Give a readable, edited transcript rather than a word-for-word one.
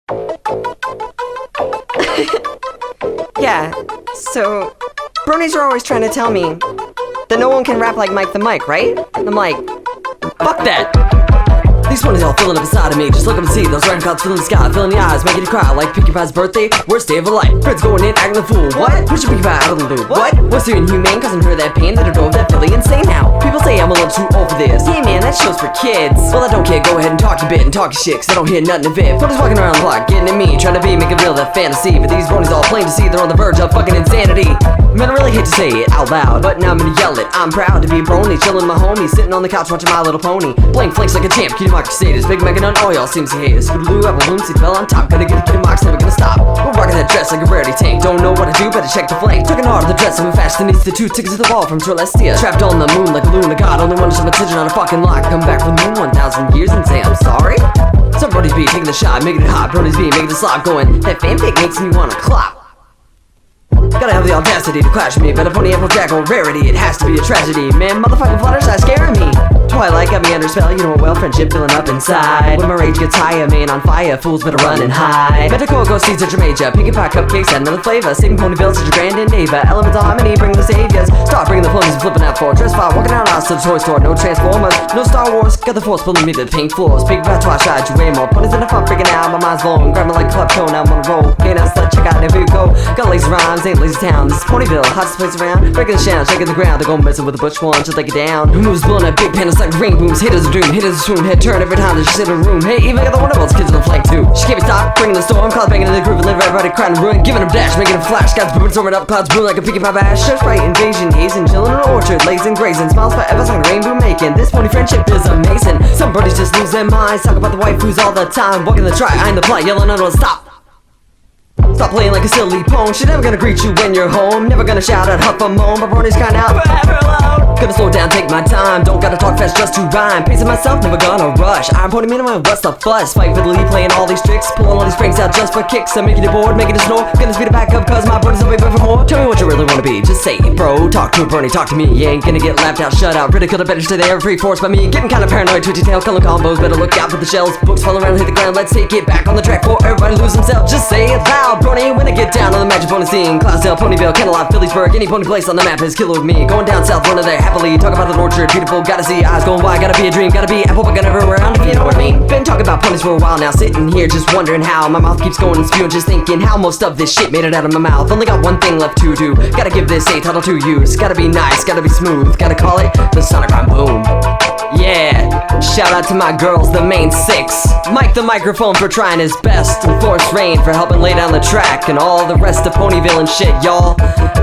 Yeah, so bronies are always trying to tell me that no one can rap like Mike the Mic, right? I'm like, fuck that. These ones all filling up inside of me. Just look up and see those random clouds filling the sky, filling the eyes, making you cry like Pinkie Pie's birthday. Worst day of her life. Friends going in, acting a fool. What? Push your Pinkie Pie out of the loop. What? What's so inhumane? Causing her that pain that her drove that Philly insane now. People say I'm a little too old for this. Hey man, that show's for kids. Well, I don't care. Go ahead and talk your bit and talk your shit, cause I don't hear nothing of it. Photos walking around the block, getting at me, trying to be, making real that fantasy. But these bronies all plain to see they're on the verge of fucking insanity. Man, I really hate to say it out loud, but now I'm gonna yell it. I'm proud to be a brony, chillin' my homies, sitting on the couch watching My Little Pony. Blank flanks like a champ, cutie mark crusaders, Big Megan on all y'all seems to hate us. Scootaloo, apple bloom, seat fell on top, gonna get the cutie marks, never gonna stop. We're rocking that dress like a rarity tank, don't know what to do, better check the flank. Tucking hard the dress, I'm fast and needs the 2 tickets to the wall from Celestia. Trapped on the moon like a Luna god, only one to some attention on a fucking lock. Come back from the moon 1,000 years and say I'm sorry. Some bronies be taking the shot, making it hot, bronies be making the slop going. That fanfic makes me wanna clap. Gotta have the audacity to clash with me, but a pony apple jack or rarity, it has to be a tragedy. Man, motherfucking Fluttershy scaring me. Twilight got me under spell, you know what, well, friendship filling up inside. When my rage gets higher, man on fire, fools better run and hide. Metacoco seeds at your major, Pinkie Pie cupcakes and another flavor. Saving Ponyville, such a grand endeavor. Elemental harmony, bring the saviors. Start bringing the ponies and flipping out for dress fire, walking out house to the toy store. No Transformers, no Star Wars, got the force pulling me to the pink floors. Pinkie Pie Twilight, you way more ponies in the front, freaking out, my mind's blown. Grabbing like Klepto, now I'm on a roll. Can't ask that, check out every go. Got lazy rhymes, ain't lazy town. This is Ponyville, hottest place around. Breaking the sound, shaking the ground, they're going messing with the butch one, just like it down. Who moves blowing up big panels like ring booms, hitters a dream, hitters a swoon, head turn every time that she's in a room. Hey, even got the Wonderbolts kids on the flank too. She can't be stopped, bringing the storm, clouds banging in the groove, and leave everybody crying and ruin. Giving them dash, making them flash, skies booming, storming up, clouds brewing like a Pinkie Pie bash. Just right invasion, hazing, chilling in an orchard, lazing, grazing, smiles forever, like rainbow making. This pony friendship is amazing. Some birdies just lose their minds, talk about the waifus all the time, walking the try, eyeing the plot, yelling on stop. Stop playing like a silly pone. She never gonna greet you when you're home. Never gonna shout out, huff or moan. My bronies kind out forever alone. Gonna slow down, take my time. Don't gotta talk fast just to rhyme. Pacing myself, never gonna rush. I'm Pony Minimum, what's the fuss? Fight for the lead, playing all these tricks, pulling all these pranks out just for kicks. I'm making it bored, making it snore. Gonna speed it back up, cause my bronies are way better for more. Tell me what you really wanna be, just say it, bro. Talk to a brony, talk to me. You ain't gonna get laughed out, shut out, ridiculed, I better stay there. Free force by me, getting kinda paranoid. Twitchy tail, color combos, better look out for the shells. Books fall around, hit the ground. Let's take it back on the track for everybody lose themselves. Just say it loud, brony, when I get down on the magic pony scene. Clydesdale, Ponyville, Kenilworth, Phillipsburg, any pony place on the map is killer with me. Going down south, running there happily. Talk about the orchard, beautiful, gotta see eyes going wide, gotta be a dream, gotta be apple, but gotta everywhere around if you know what I mean. Been talking about ponies for a while now, sitting here just wondering how my mouth keeps going and spewing, just thinking how most of this shit made it out of my mouth. Only got one thing left to do, gotta give this a title to use. Gotta be nice, gotta be smooth, gotta call it the Sonic Rhyme Boom. Yeah, shout out to my girls, the main 6. Mike the microphone for trying his best, and Force Rain for helping lay down the track, and all the rest of Ponyville and shit, y'all.